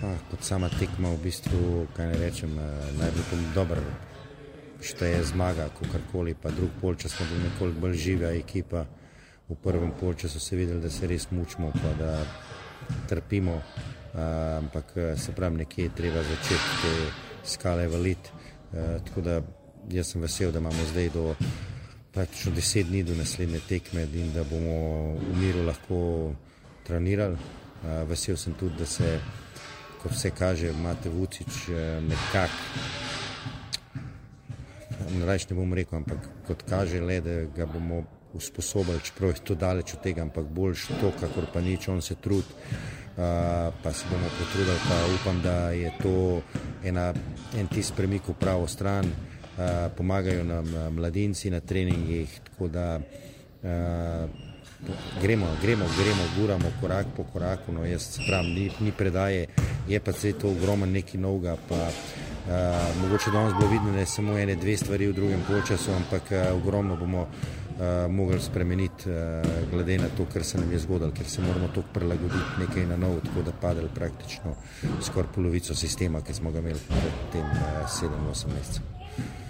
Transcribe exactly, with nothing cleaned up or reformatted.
Pa, kot sama tekma v bistvu, kaj ne rečem, najbolj dober šteje zmaga, kakorkoli, pa drug polčas smo bili nekoliko bolj živa ekipa. V prvem polčasu se videli, da se res mučimo, pa da trpimo, ampak se pravi, nekje je treba začeti te skale valiti, tako da jaz sem vesel, da imamo zdaj do praktično deset dni do naslednje tekme in da bomo v miru lahko trenirali. Vesel sem tudi, da se, kot vse kaže, Mate Vucić nekako, rajš ne bom rekel, ampak kot kaže le, da ga bomo usposobili, čeprav je to daleč od tega, ampak boljš to, kakor pa nič, on se trudi, pa se bomo potrudili, pa upam, da je to ena, en tist premik v pravo stran, pomagajo nam mladinci na treningih, tako da gremo, gremo, gremo, guramo korak po koraku, no jaz pravim, ni, ni predaje, je pa se to ogromen nekaj novega, pa Uh, mogoče danes bilo vidno, da je samo ene, dve stvari v drugem polčasu, ampak uh, ogromno bomo uh, mogli spremeniti uh, glede na to, kar se nam je zgodilo, ker se moramo toliko prilagoditi nekaj na novo, tako da padali praktično skoraj polovico sistema, ki smo ga imeli pred tem uh, sedem osem mesecev.